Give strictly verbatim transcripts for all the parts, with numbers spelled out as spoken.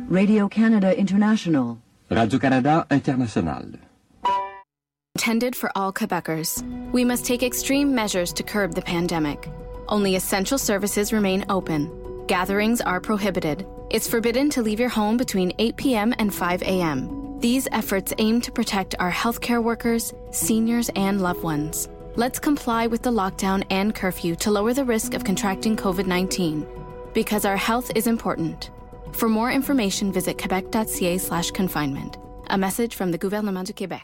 Radio-Canada International. Radio-Canada International. Intended for all Quebecers. We must take extreme measures to curb the pandemic. Only essential services remain open. Gatherings are prohibited. It's forbidden to leave your home between eight p.m. and five a.m. These efforts aim to protect our healthcare workers, seniors, and loved ones. Let's comply with the lockdown and curfew to lower the risk of contracting covid nineteen. Because our health is important. For more information, visit quebec.ca slash confinement. A message from the Gouvernement du Québec.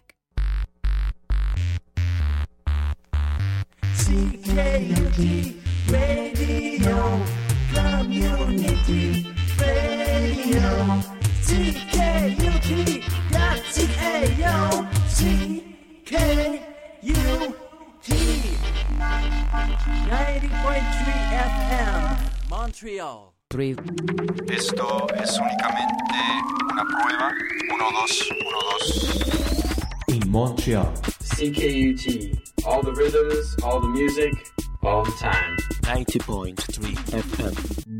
C K U T Radio, Community Radio, C K U T dot C A, yo, C K U T ninety point three F M, Montreal. Esto es únicamente una prueba. Uno, dos, uno, dos. In Montreal. C K U T. All the rhythms, all the music, all the time. ninety point three F M.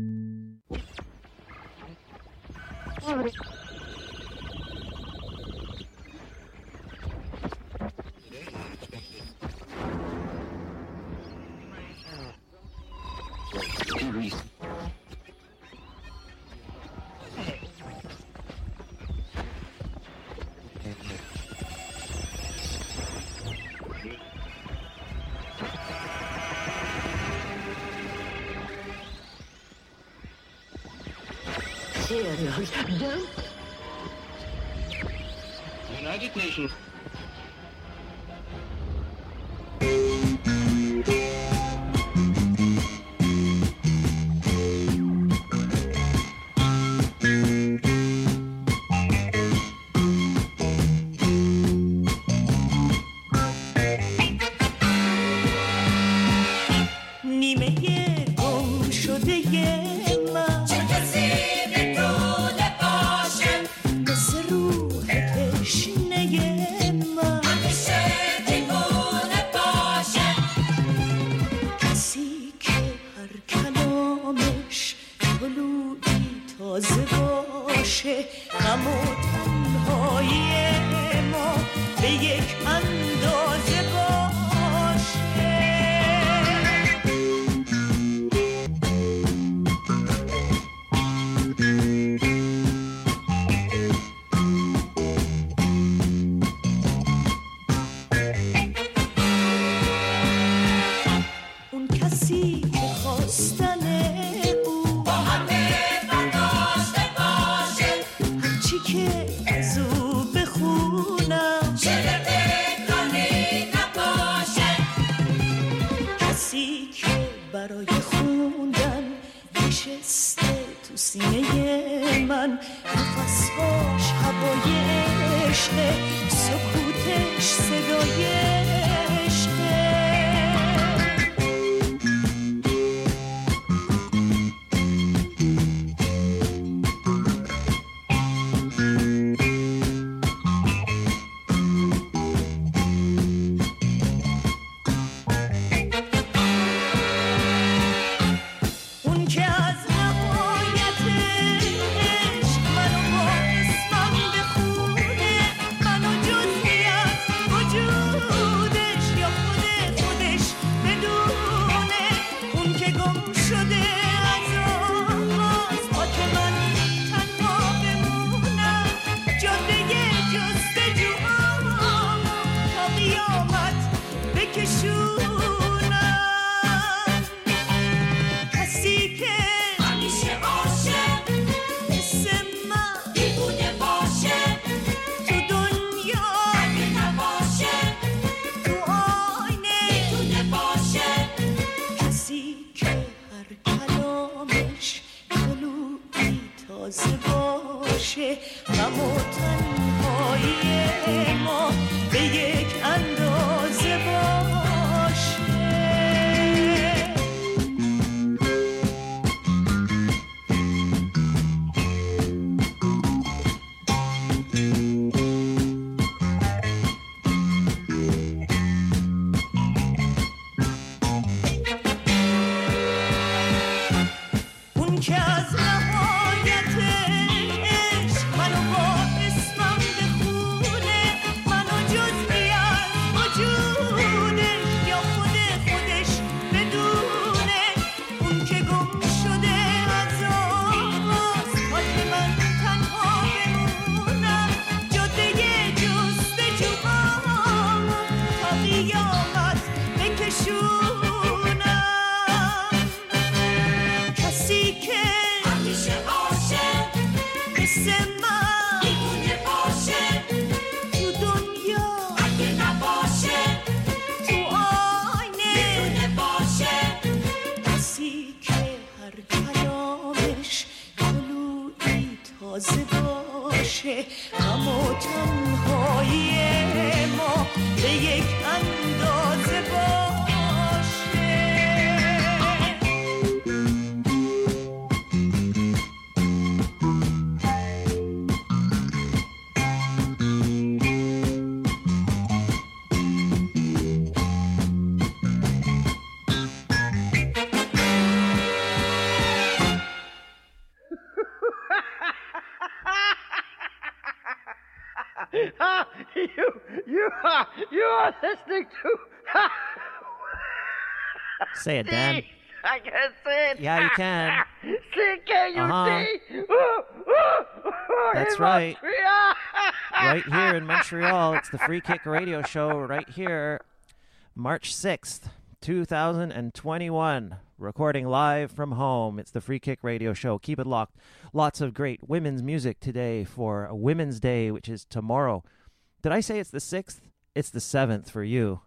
United Nations. اون که از نهایت اندازه باشه غم و تنهایی ما به یک اندازه باشه. you, you are, you are listening to. Say it, Dan. C. I can say it. Yeah, you can. C K U D. Uh-huh. That's right. Right here in Montreal. It's the Free Kick Radio Show right here. March sixth, two thousand twenty-one. Recording live from home. It's the Free Kick Radio Show. Keep it locked. Lots of great women's music today for Women's Day, which is tomorrow. Did I say it's the sixth? It's the seventh for you.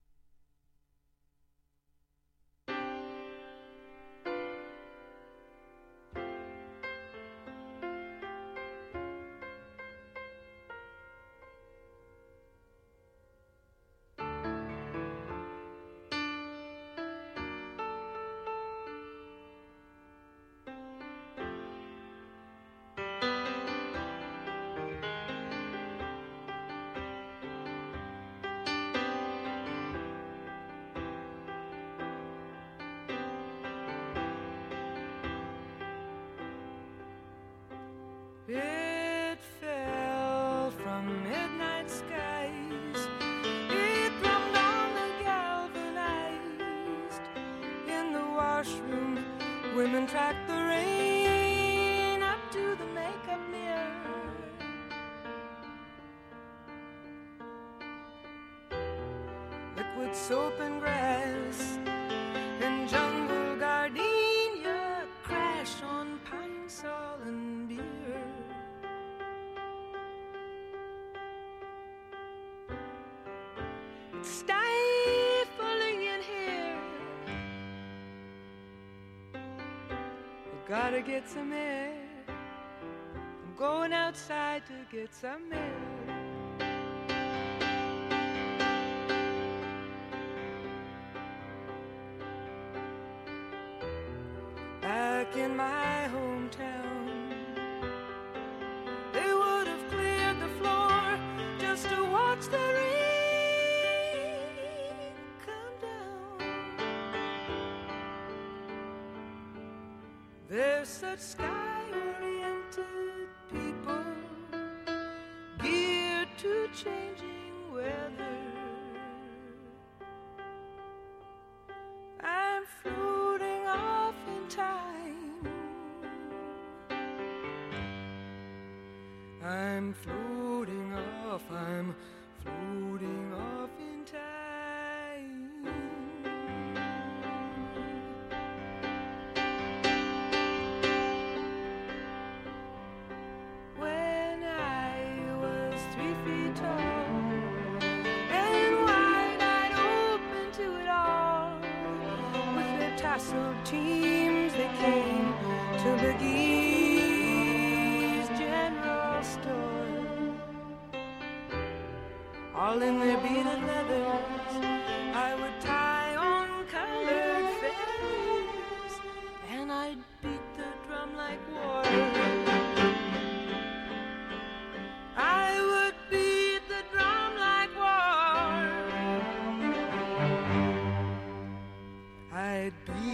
It fell from midnight skies. It drummed on the galvanized. In the washroom, women tracked the rain up to the makeup mirror. Liquid soap and grass and jungle gardenia crash on pine sol and deer. Stifling in here. I gotta get some air. I'm going outside to get some air. Back in my hometown, they would have cleared the floor just to watch the rain. They're such sky-oriented people, geared to changing weather. I'm floating off in time. I'm floating off, I'm floating off in time. Teams that came to McGee's General Store, all in their beaded leathers. I would tie on colored feathers, and I'd beat the drum like war. I would beat the drum like war. I'd beat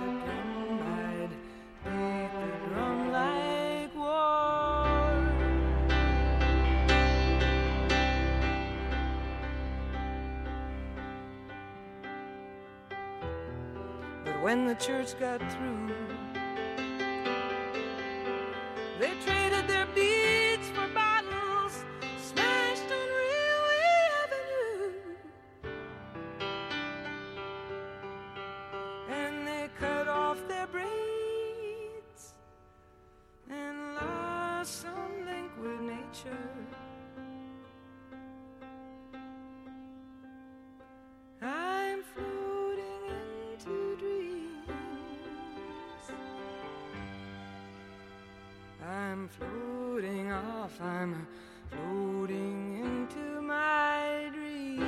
when the church got through, they traded their beads for bottles smashed on Railway Avenue, and they cut off their braids and lost some link with nature. I'm floating into dreams. I'm I'm floating off, I'm floating into my dreams.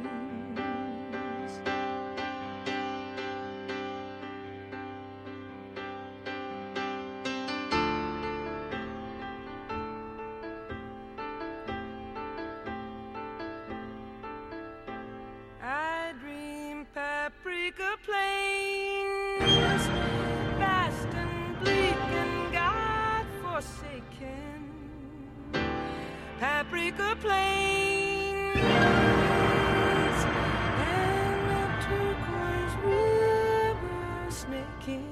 I dream paprika plains, vast and bleak and God-forsaken. Paprika plains and a turquoise river snaking.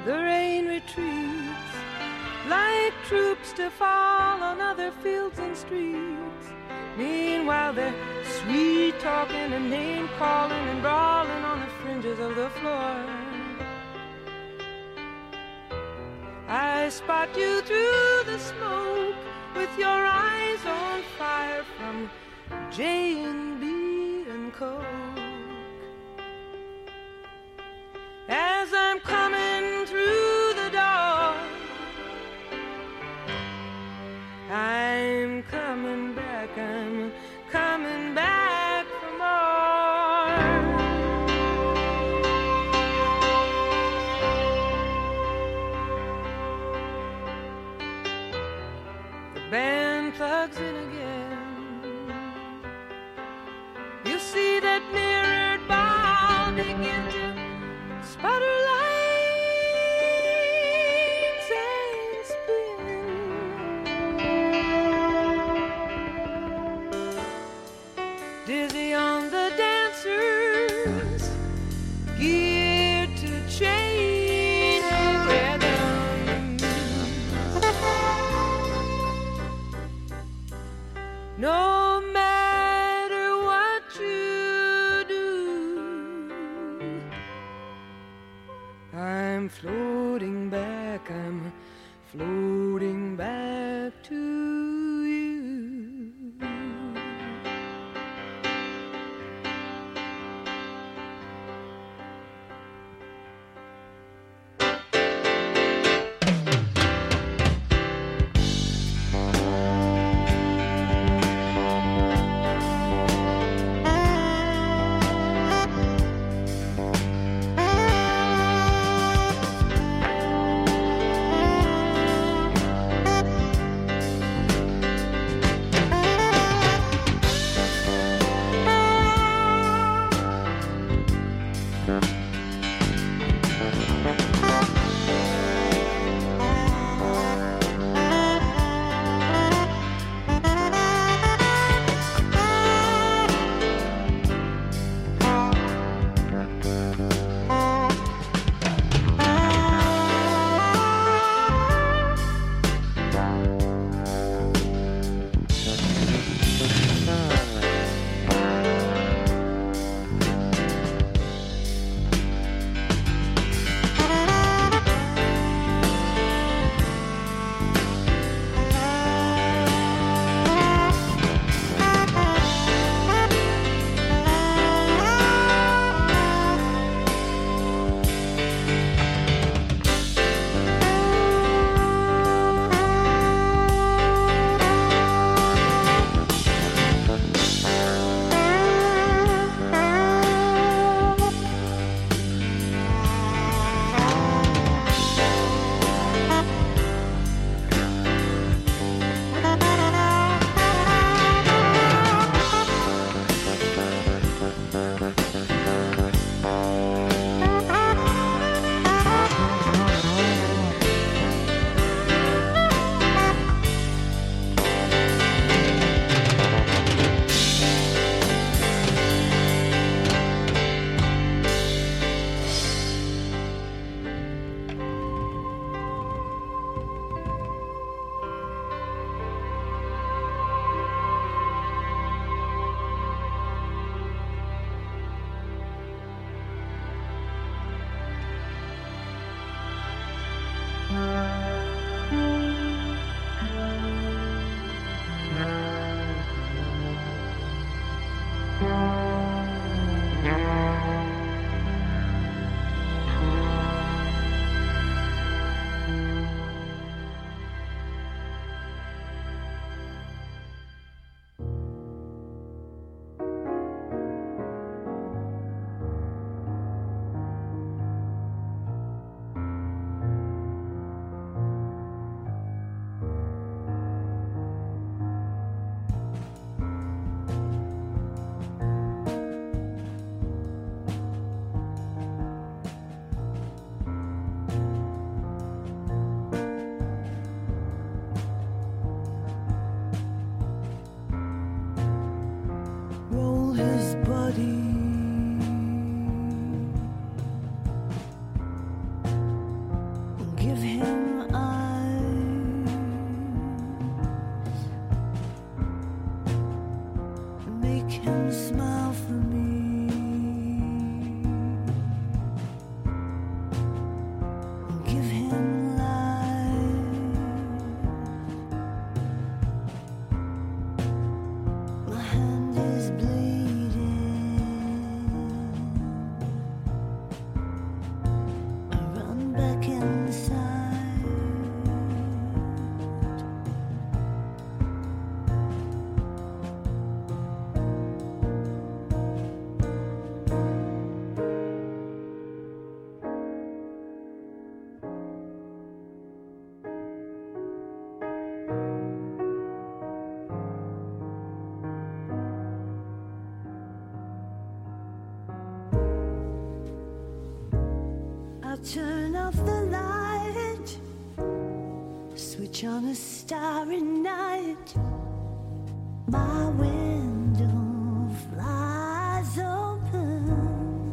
the rain retreats like troops to fall on other fields and streets. Meanwhile they're sweet talking and name calling and brawling on the fringes of the floor. I spot you through the smoke with your eyes on fire from J and B and Coke. As I'm coming through the door, I'm coming back, I'm coming back for more. The band plugs in again. You see that mirrored ball begin to sputter lines and spin. Dizzy on the dancers, geared to chain rhythms. No matter what you do, I'm floating back, I'm floating back to you. him smile for me. Give him life. My hand is bleeding. I run back inside. I'll turn off the light, switch on a starry night. My window flies open.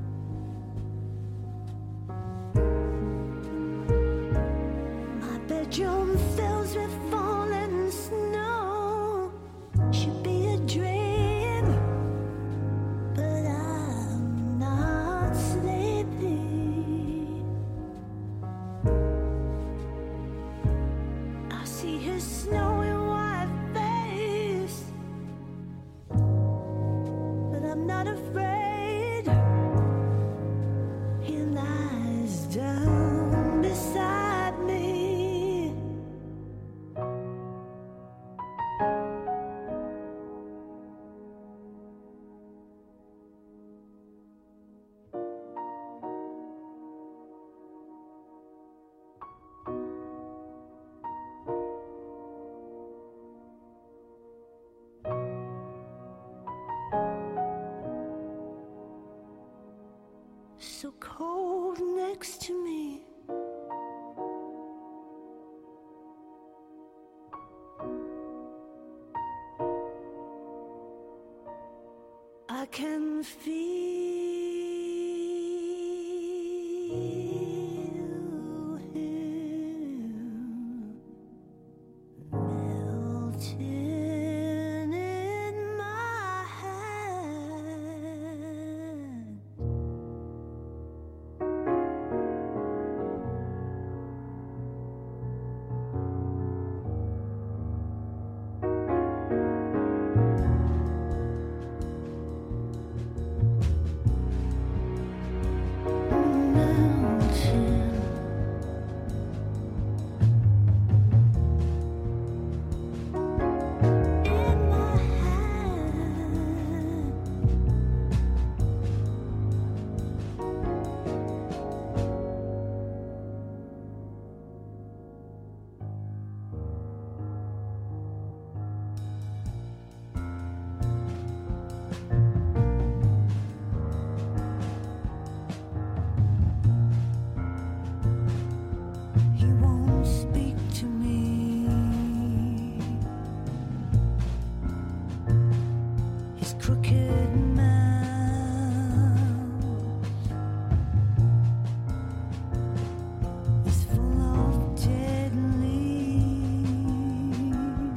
My bedroom fills with falling snow. Should be a dream, but I'm not sleepy. I see his snowy white face, but I'm not afraid. He lies down beside me. So cold next to me. I can feel him melting in my hand. He won't speak to me. His crooked mouth is full of dead leaves.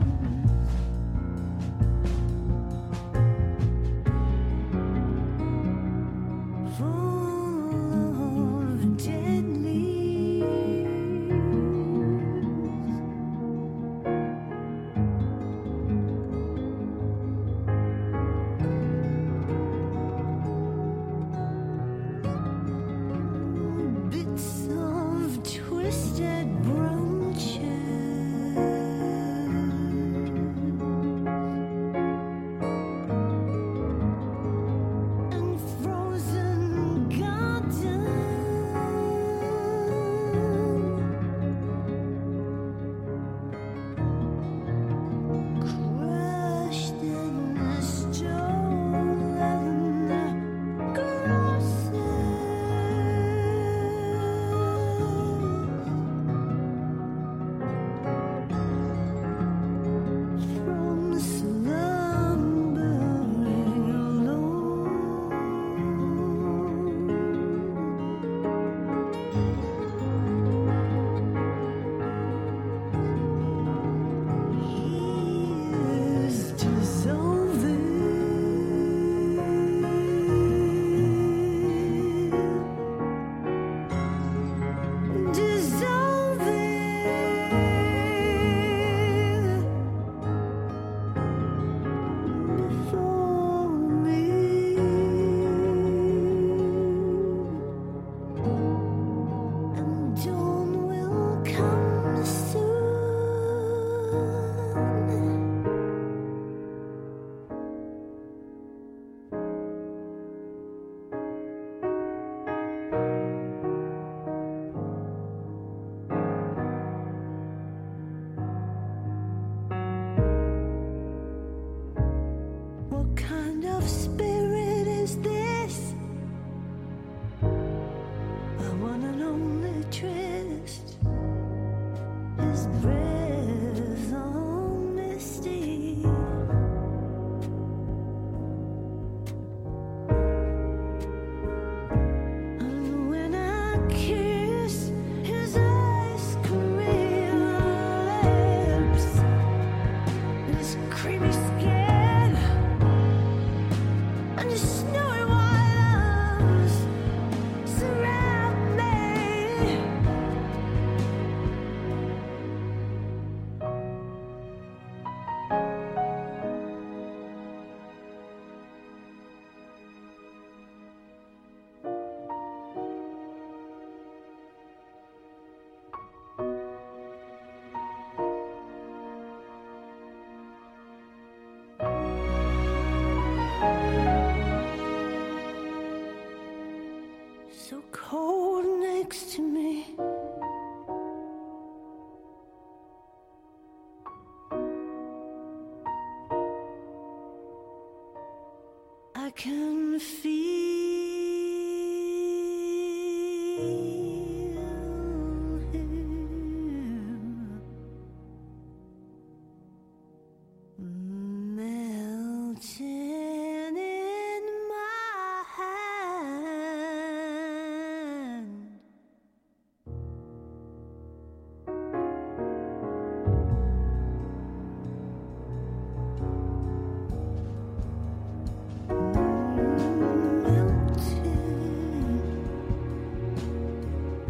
Full of dead leaves. I can feel him melting in my hand. Melting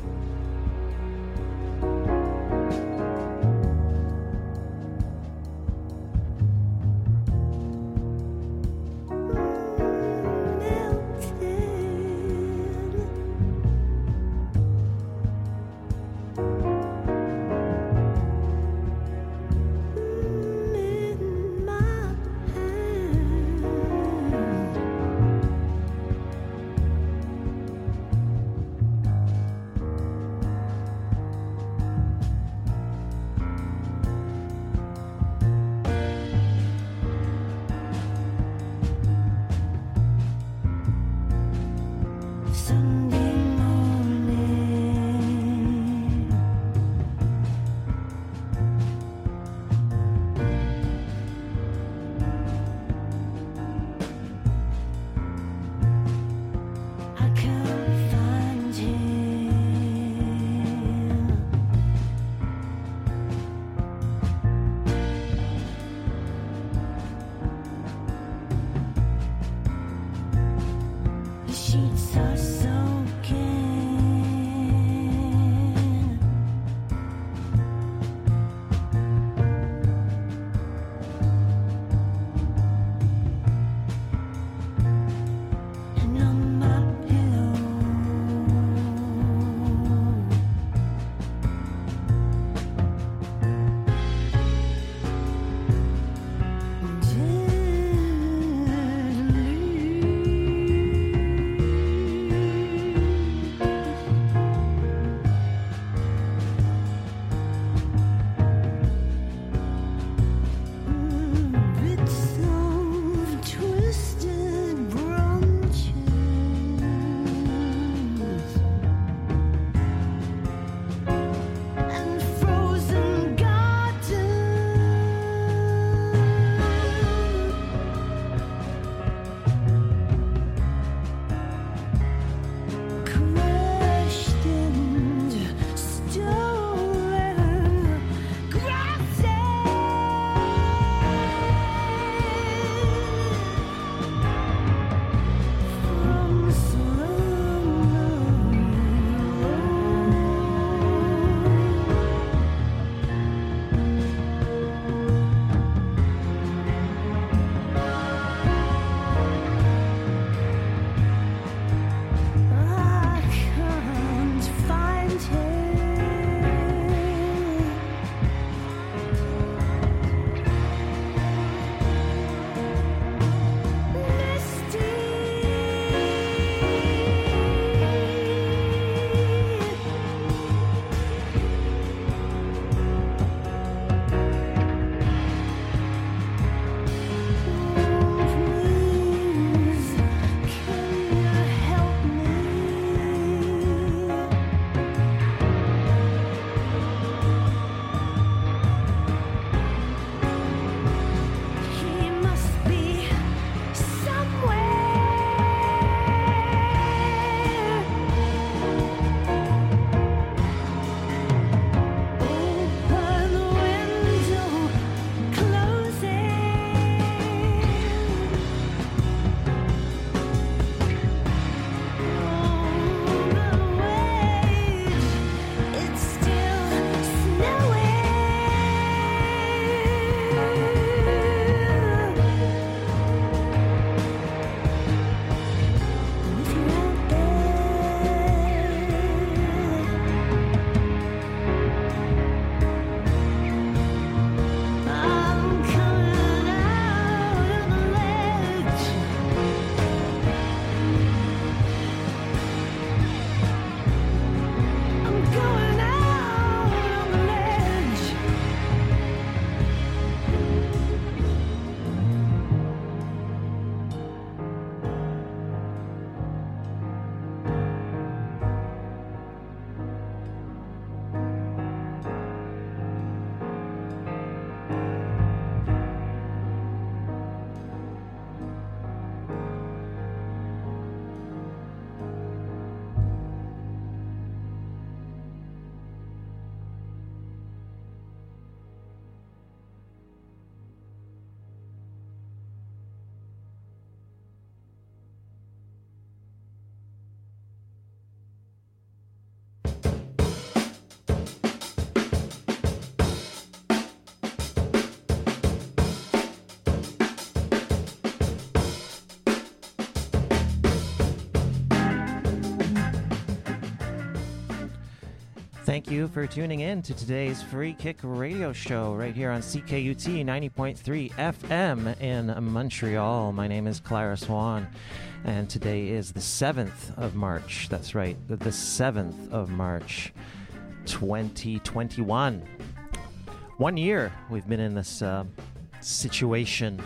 Thank you for tuning in to today's Free Kick Radio Show right here on C K U T ninety point three F M in Montreal. My name is Clara Swan, and today is the seventh of March. That's right, the seventh of March, twenty twenty-one. One year we've been in this uh, situation.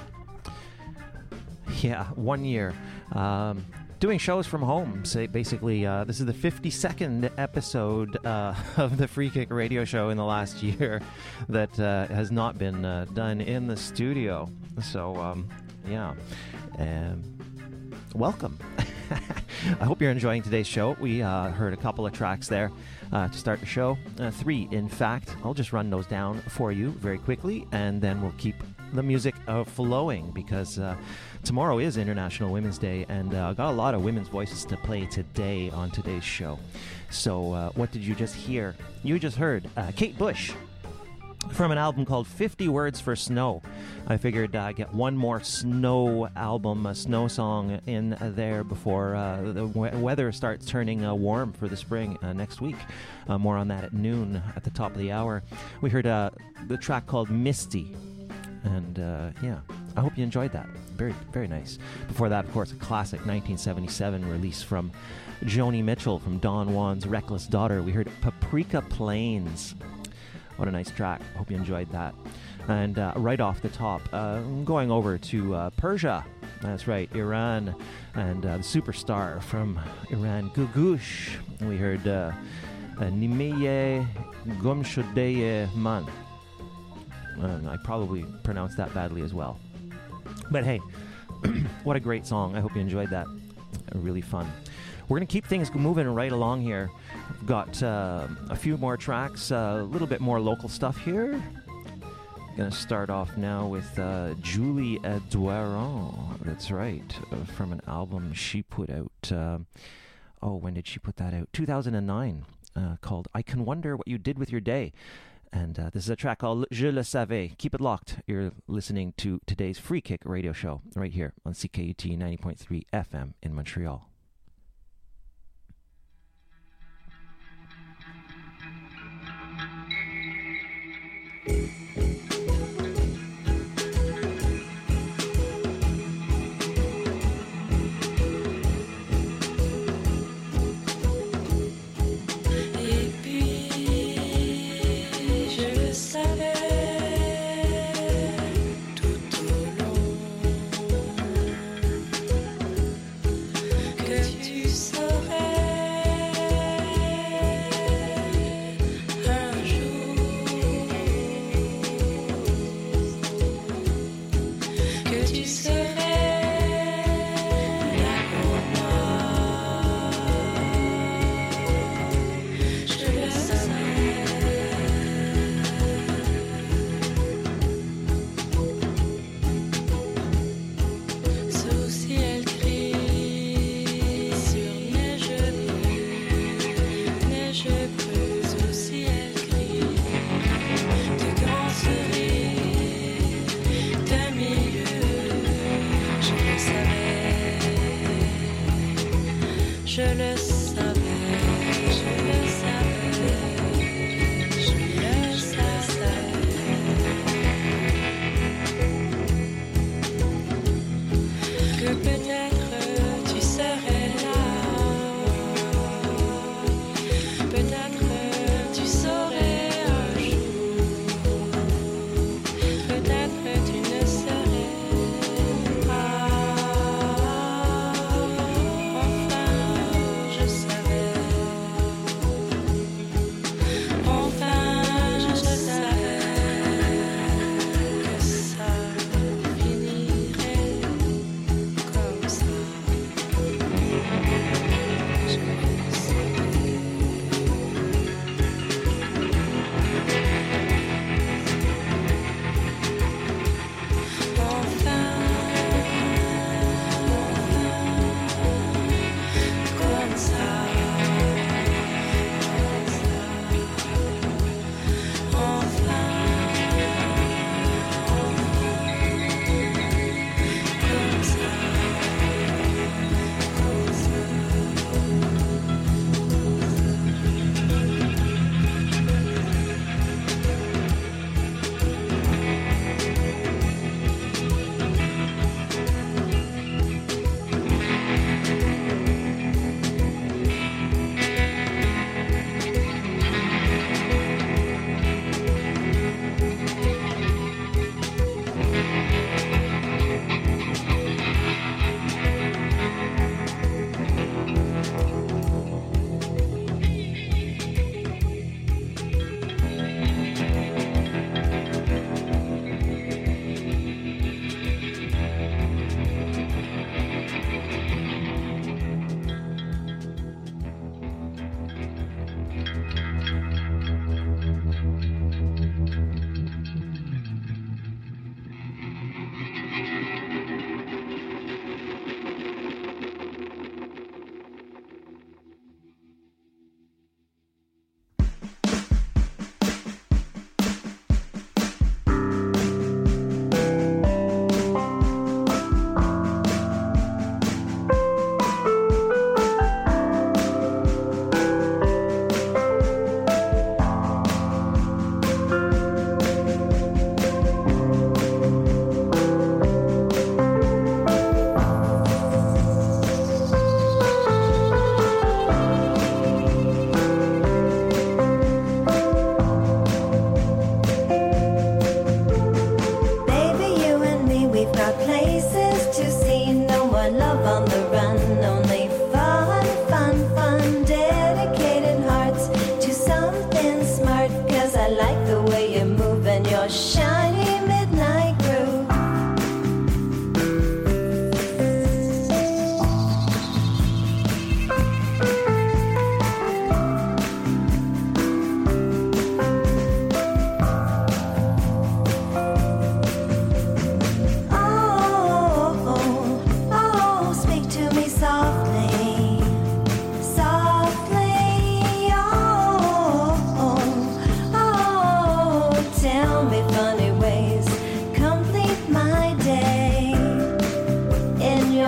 Yeah, one year. Um, doing shows from home. So basically, uh, this is the fifty-second episode uh, of the Free Kick Radio Show in the last year that uh, has not been uh, done in the studio. So, um, yeah. Um, welcome. I hope you're enjoying today's show. We uh, heard a couple of tracks there uh, to start the show. Uh, three, in fact. I'll just run those down for you very quickly, and then we'll keep the music uh, flowing, because uh, tomorrow is International Women's Day, and I uh, got a lot of women's voices to play today on today's show. So uh, what did you just hear? You just heard uh, Kate Bush from an album called fifty Words for Snow. I figured uh, get one more snow album, a snow song in there before uh, the we- weather starts turning uh, warm for the spring uh, next week. Uh, more on that at noon at the top of the hour. We heard uh, the track called Misty. And, uh, yeah, I hope you enjoyed that. Very, very nice. Before that, of course, a classic nineteen seventy-seven release from Joni Mitchell from Don Juan's Reckless Daughter. We heard Paprika Plains. What a nice track. Hope you enjoyed that. And uh, right off the top, uh, going over to uh, Persia. That's right, Iran. And uh, the superstar from Iran, Gugush. We heard uh, uh, Nimeye Gomshodeye Man. Um, I probably pronounced that badly as well. But hey, what a great song. I hope you enjoyed that. Really fun. We're going to keep things moving right along here. We've got uh, a few more tracks, uh, a little bit more local stuff here. Going to start off now with uh, Julie Edouaron. That's right, uh, from an album she put out. Uh, oh, when did she put that out? two thousand nine, uh, called I Can Wonder What You Did With Your Day. And uh, this is a track called Je le savais. Keep it locked. You're listening to today's Free Kick Radio Show right here on C K U T ninety point three F M in Montreal. Je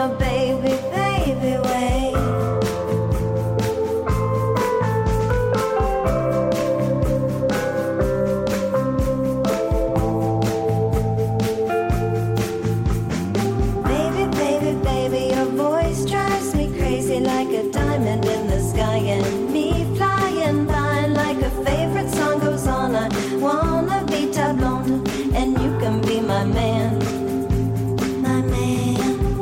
your baby, baby way. Baby, baby, baby, your voice drives me crazy like a diamond in the sky, and me flying by like a favorite song goes on. I wanna be ta blonde, and you can be my man, my man.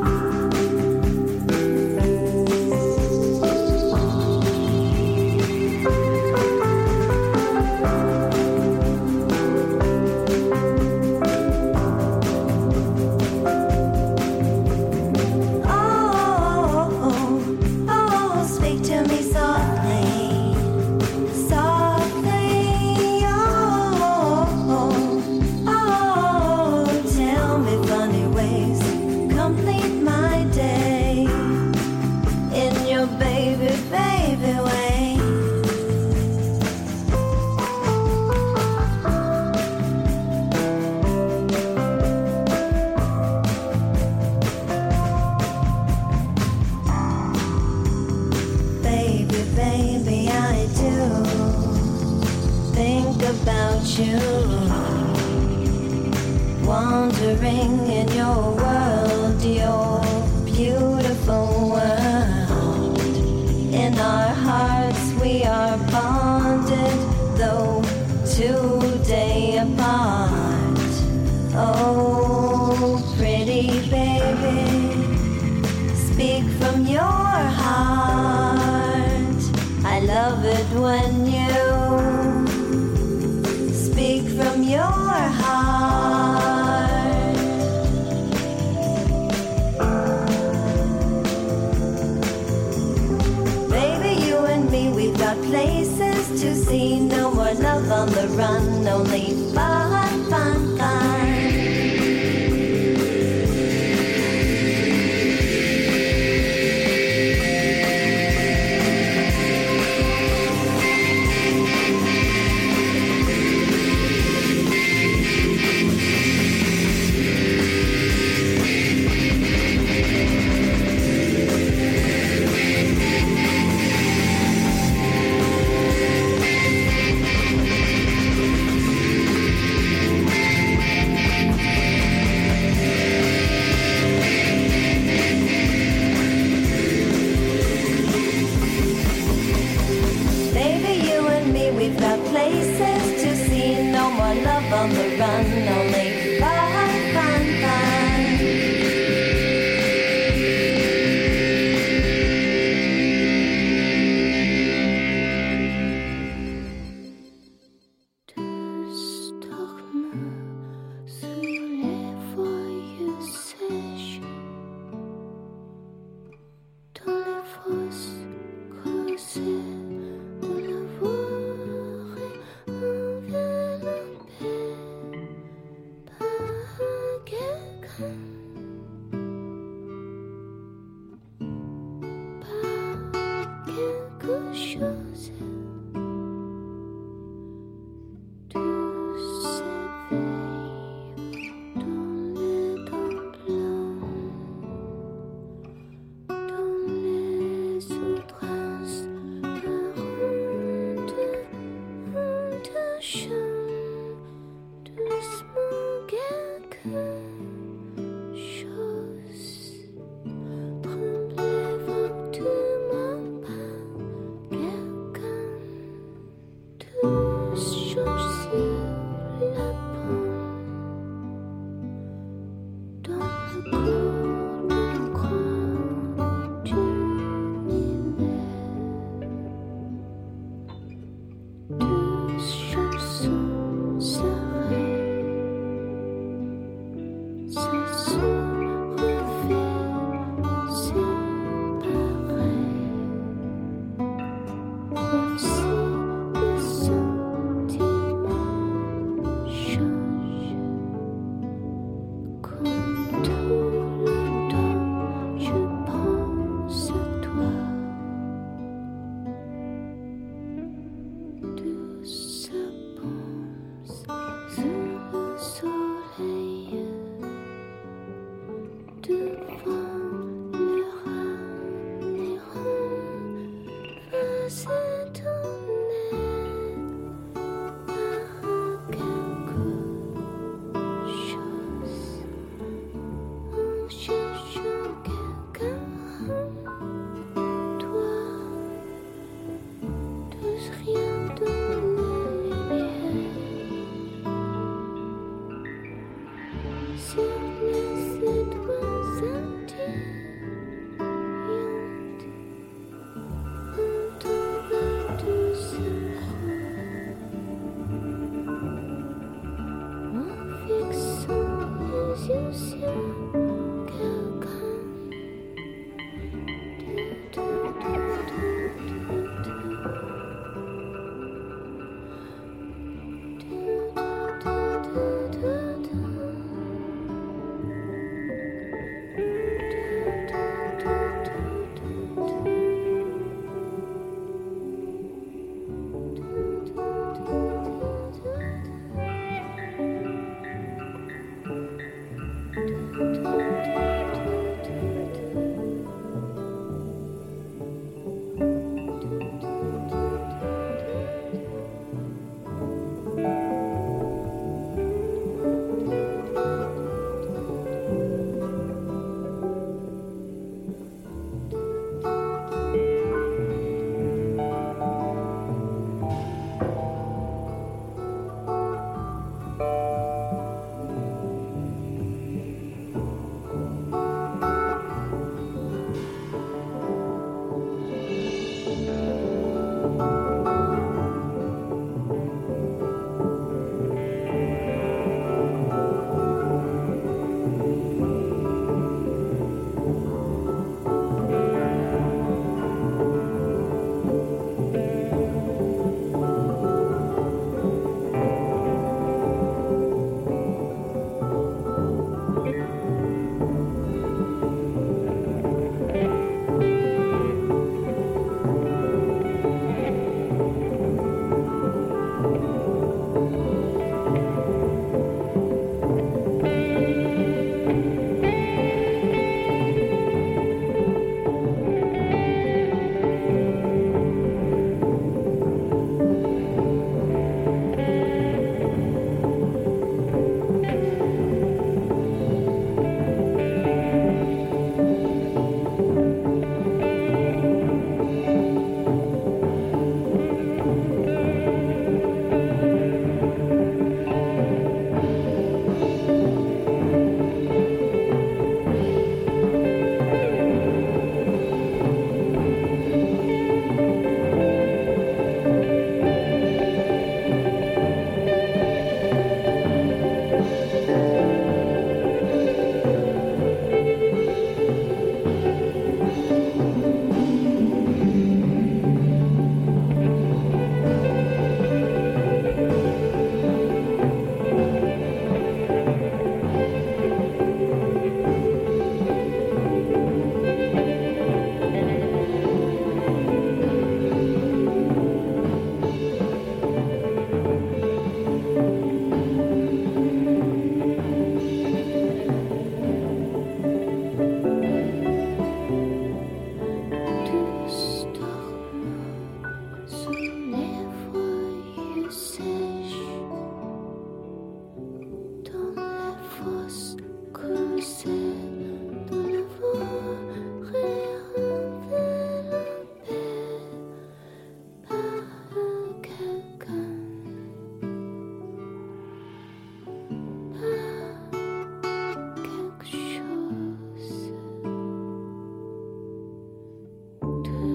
Wandering in your world, your beautiful world. In our hearts we are bonded, though today apart. Oh, pretty baby, speak from your heart. I love it when you speak from your heart. Baby, you and me, we've got places to see. No more love on the run, only fun, fun, fun. On the run, only fun, fun, fun. Du stormer sur les voies sèches, dans les fosses creusées de la voie enveloppée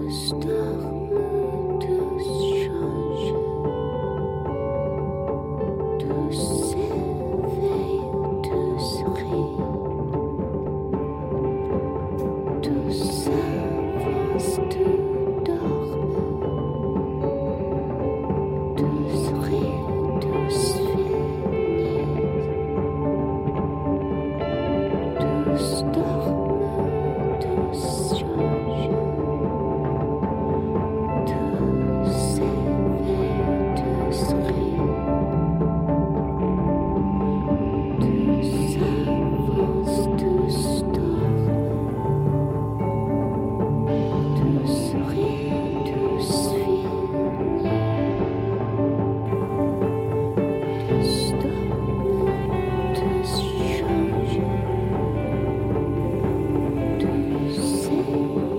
tous dorment, tous changent, tous s'éveillent, tous rient, tous avancent, tous dorment, tous rient, tous finissent, tous dorment, tous changent, tous s'éveillent, tous rient, tous avancent, tous dorment, tous rient, tous finissent, tous dorment, tous changent, tous s'éveillent.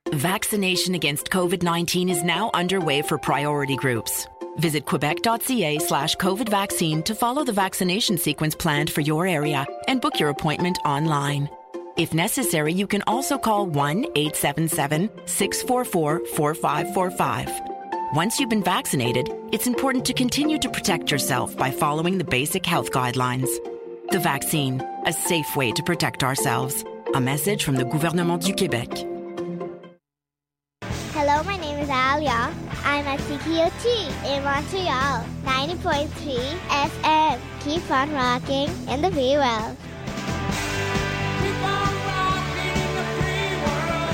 Vaccination against COVID nineteen is now underway for priority groups. Visit quebec.ca slash COVID vaccine to follow the vaccination sequence planned for your area and book your appointment online. If necessary, you can also call one eight seven seven, six four four, four five four five. Once you've been vaccinated, it's important to continue to protect yourself by following the basic health guidelines. The vaccine, a safe way to protect ourselves. A message from the Gouvernement du Québec. Hello, my name is Alia. I'm at C K O T in Montreal, ninety point three F M. Keep on rocking in the free world. Keep on rocking in the free world.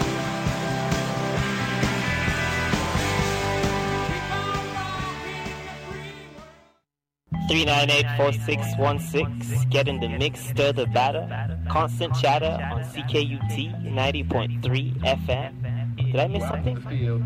Keep on rocking in the free world. three nine eight, four six one six. Get in the mix, stir the batter. Constant chatter on C K U T ninety point three F M. Did I miss something?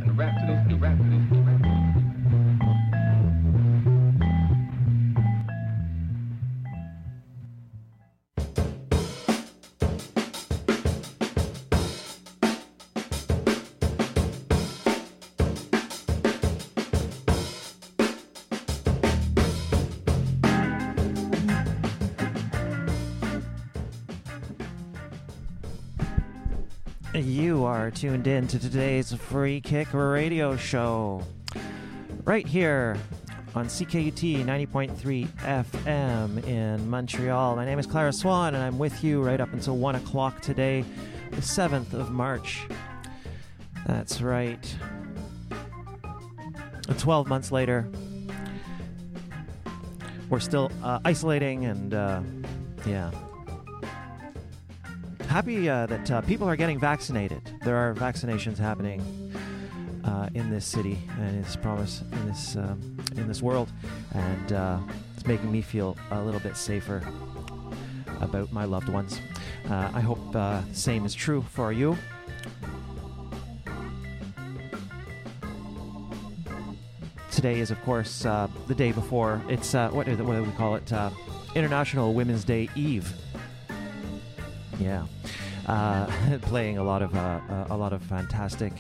You are tuned in to today's Free Kick Radio Show, right here on C K U T ninety point three F M in Montreal. My name is Clara Swan, and I'm with you right up until one o'clock today, the seventh of March. That's right. twelve months later, we're still uh, isolating and, uh, yeah. Happy uh, that uh, people are getting vaccinated. There are vaccinations happening uh, in this city and in this province, in this um, in this world, and uh, it's making me feel a little bit safer about my loved ones. Uh, I hope uh, the same is true for you. Today is, of course, uh, the day before. It's uh, what, what do we call it? Uh, International Women's Day Eve. Yeah, uh, playing a lot of uh, uh, a lot of fantastic